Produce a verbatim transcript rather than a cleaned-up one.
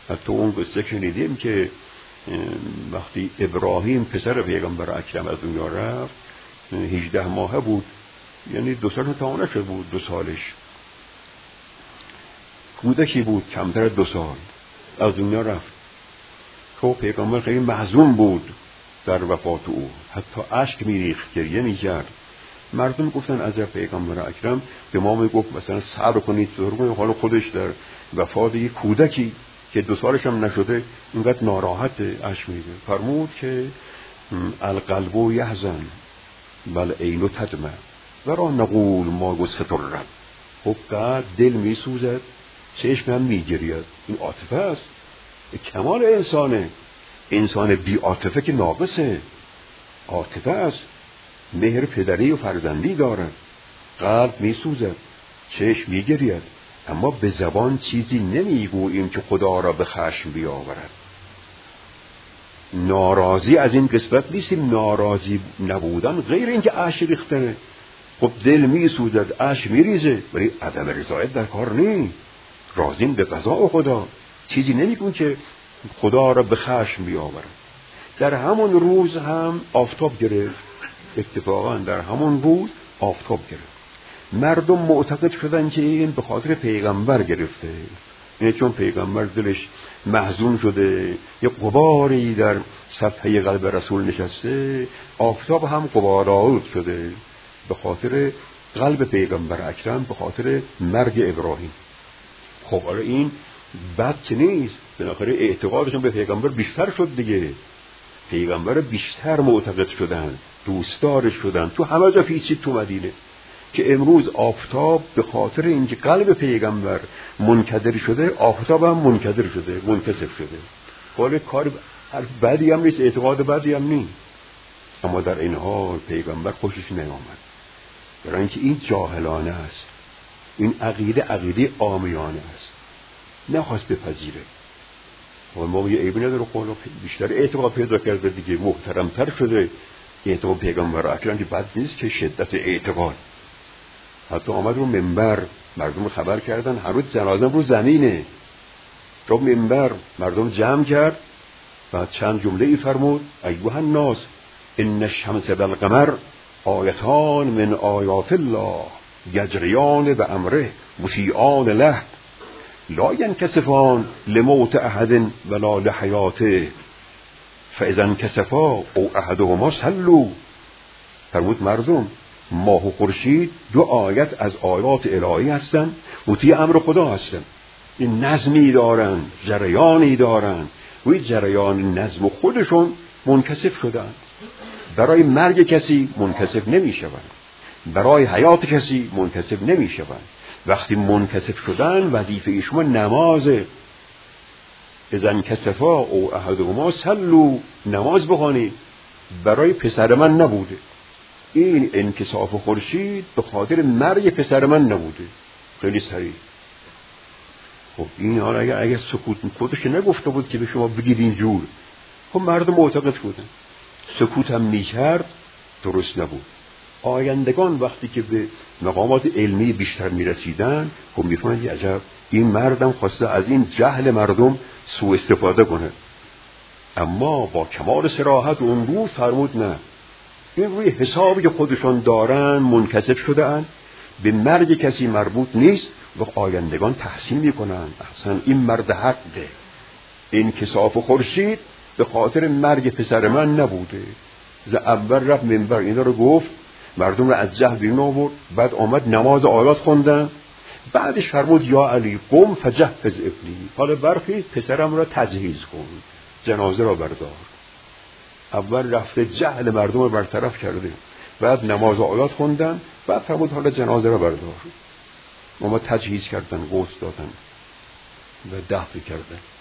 حتی اون قصه شنیدیم که وقتی ابراهیم پسر پیغمبر اکرم از دنیا رفت هجده ماهه بود، یعنی دو سال تا نشده بود، دو سالش کودکی بود، کمتر دو سال از دنیا رفت. خب پیغمبر خیلی محزون بود در وفات او، حتی اشک میریخت، گریه میکرد. مردم گفتن از پیغمبر اکرم به ما میگفت مثلا صبر کنید، صبر کنید، حالا خودش در وفات یک کودکی که دو سالش هم نشده اینقدر ناراحت، اشک میریخت. فرمود که القلب یحزن بل عین تدمع ورا نقول ما گسخت الرب. خب قلب دل میسوزد، چشم هم میگرید. این عاطفه است، کمال انسانه. انسان بی عاطفه که ناقصه. عاطفه است، مهر پدری و فرزندی دارد. قلب میسوزد، چشم میگرید، اما به زبان چیزی نمیگوییم که خدا را به خشم بیاورد. ناراضی از این قسمت نیستیم. ناراضی نبودن غیر اینکه اشک ریختنه. خب دل میسوزد، اشک میریزه، ولی عدم رضایت در کار نیست. راضیم به قضا خدا، چیزی نمیگون که خدا را به خشم بیاورد. در همون روز هم آفتاب گرفت، اتفاقا در همون روز آفتاب گرفت. مردم معتقد شدن که این به خاطر پیغمبر گرفته، یعنی چون پیغمبر دلش محزون شده، یه غباری در صفحه قلب رسول نشسته، آفتاب هم غبارآلود شده به خاطر قلب پیغمبر اکرم، به خاطر مرگ ابراهیم. خب حالا این بد که نیست، بالاخره اعتقادشون به پیغمبر بیشتر شد دیگه. پیغمبر بیشتر معتقد شدن، دوستدارش شدن. تو همه جا پیچید تو مدینه که امروز آفتاب به خاطر اینکه قلب پیغمبر منکدر شده، آفتاب هم منکدر شده، منکسف شده. حالا کار بدی هم نیست، اعتقاد بدی هم نیست، اما در این حال پیغمبر خوشش نیامد، برای اینکه این جاهلانه است. این عقیده عقیده عامیانه است، نخواست بپذیره. و ما یه عیبی نداره، خدا بیشتر اعتقاد پیدا کرده دیگه، محترمتر شده. اعتقاد پیغمبر اکرم که بد نیست، که شدت اعتقاد. حتی آمد رو منبر، مردم خبر کردن هنوز جنازه رو زمینه، رو منبر مردم جمع کرد، بعد چند جمله ای فرمود: ایها الناس ان الشمس والقمر آیتان من آیات الله یجریان بامره مطیعان له لا ینکسفان لموت احد ولا لحیاته فاذا انکسفا او احدهما صلوا. فرمود مردم، ماه و خورشید دو آیت از آیات الهی هستند، مطیع امر خدا هستند. این نظمی دارن، جریانی دارن، و این جریان نظم خودشون منکسف شدن. برای مرگ کسی منکسف نمی شوند، برای حیات کسی منکسف نمی شوند. وقتی منکسف شدن وظیفه ایشما نمازه. اذا انکسفا او احدهما صلوا، نماز بخوانید. برای پسر من نبوده این انکساف خورشید، به خاطر مرگ پسر من نبوده. خیلی سریع. خب این حالا اگر اگر سکوت خودش نگفته بود که به شما بگید اینجور، خب مردم معتقد بودن. سکوت هم میکرد، درست نبود. آیندگان وقتی که به مقامات علمی بیشتر میرسیدن، خب میفهمن عجب این مردم خواسته از این جهل مردم سوء استفاده کنه. اما با کمال صراحت اون رو فرمود نه، این روی حسابی که خودشان دارن منکسف شده اند، به مرگ کسی مربوط نیست و آیندگان تحسین میکنن. احسن، این مرد حق ده. این کساف خورشید به خاطر مرگ پسر من نبوده. ز اول رفت منبر اینا رو گفت، مردم رو از جهل بیرون آورد، بعد آمد نماز آیات خوندن، بعدش فرمود یا علی قم فجهز ابنی، حالا برخیز پسرم را تجهیز کن، جنازه را بردار. اول رفته جهل مردم رو برطرف کرده، بعد نماز آیات خوندن، بعد فرمود حالا جنازه را بردار. ما تجهیز کردن، غسل دادن و دفن کردن.